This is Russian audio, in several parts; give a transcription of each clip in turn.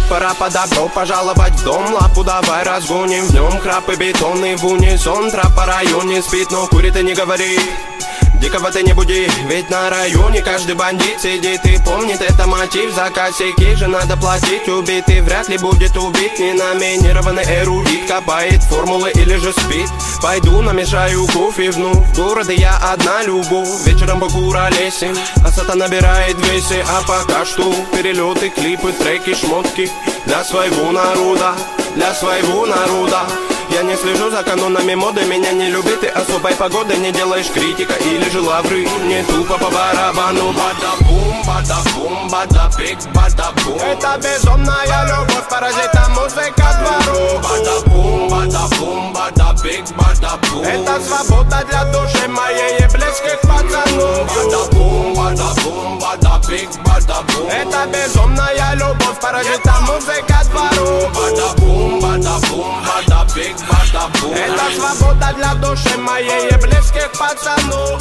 пора по добро пожаловать в дом. Лапу давай разгоним, в нем храп и бетонный в унисон. Трап по районе спит, но курит и не говори. Дикого ты не буди, ведь на районе каждый бандит сидит и помнит, это мотив. За косяки же надо платить, убитый вряд ли будет убит. Не номинированный эрудит, копает формулы или же спит. Пойду намешаю кофе вновь, в городе я одна любовь. Вечером покуролесим, а сата набирает весе. А пока что перелеты, клипы, треки, шмотки для своего народа, для своего народа. Я не слежу за канонами моды, меня не любит и особой погоды не делаешь критика или же лавры. Не тупо по барабану. Бада-бум, бада-бум, бада-биг, бада-бум. Это безумная любовь, паразита музыка двору. Бада-бум, бада-бум, бада-биг, бада-бум. Это свобода для души моей и близких пацанов. Бада-бум, бада-бум, бада-биг, бада-бум. Это безумная любовь, паразита музыка двору. Бада-бум, бада-бум, бада-биг. Это свобода для души моей и близких пацанов.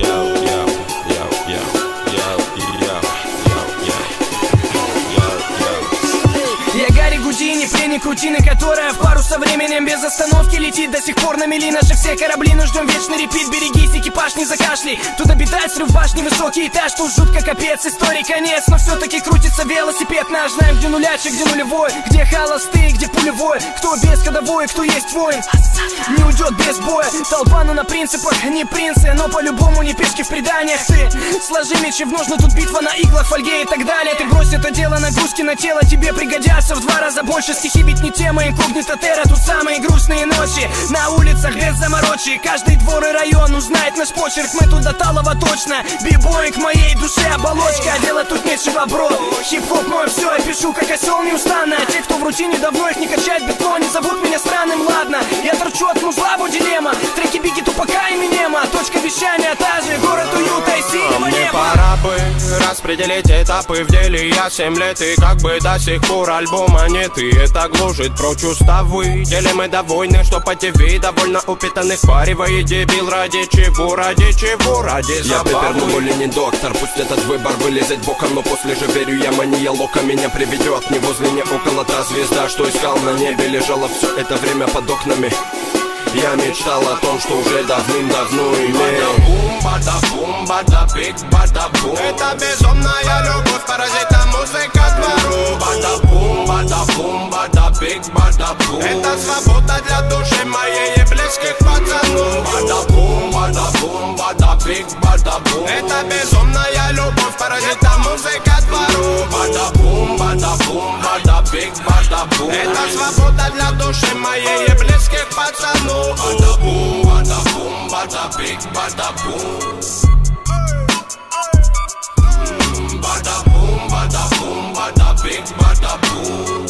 Я Гарри Гудини, пленник рутины, которая в пару со временем без остановки летит. До сих пор на мели наши все корабли, но ждем вечный репит. Берегись, экипаж, не закашляй. Тут обитает срыв башни, высокий этаж. Тут жутко капец, истории конец. Но все-таки крутится велосипед наш. Знаем, где нулячик, где нулевой, где холостые, где пулевой. Кто без ходовой, кто есть воин, не уйдет без боя. Толпа, но на принципах, не принцы, но по-любому не пешки в преданиях. Ты сложи мечи в ножны, тут битва на иглах, фольге и так далее. Ты брось это дело, нагрузки на тело тебе пригодятся в 2 раза больше. Стихи ведь не тема, инкогнито терра. Тут самые грустные ночи на улицах без заморочи. Каждый двор и район узнает наш почерк. Мы тут до талого точно. Бибой к моей душе оболочка. А делать тут нечего, бро. Хип-хоп мой все, я пишу как осел неустанно. А те, кто в рутине давно их не качает бетон, не зовут меня странным, ладно. Я торчу от музла, вот дилемма. Треки Бигги, Тупака и Минема. Точка вещания та же, город уюта и синего неба. Пора бы распределить этапы в деле. Я 7 лет и как бы до сих пор альбома нет. И это гложет прочь уставы. Делим мы до войны, что по ТВ довольно упитанных впаривает дебил. Ради чего, ради чего, ради забавы. Я Пепер, но более не доктор. Пусть этот выбор вылезет боком, но после же верю я мания лока меня приведет. Не возле, не около та звезда, что искал на небе. Лежала все это время под окнами. Я мечтал о том, что уже давным-давно имел. Бада-бум, бада-бум, бада-биг, бада-бум. Это безумная любовь, паразита музыка двору. Бада-бум, бада-бум, бада-биг, бада-бум. Это свобода для души моей и близких пацанов. Бада-бум, бада-бум, бада-биг, бада-бум. Это безумная любовь, паразита музыка двору. Бада-бум, бада-бум, бада-биг, бада-бум. Это свобода для души моей и близких пацанов. Bada-boom, bada-boom, bada-big, bada-boom. Bada-boom, bada-boom, bada-big, bada-boom.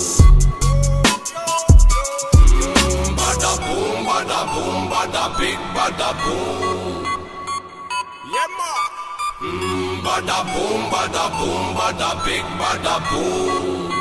Bada-boom, bada-boom, bada-big, bada-boom. Yeah, ma. Bada-boom, bada-boom, bada-big, bada-boom.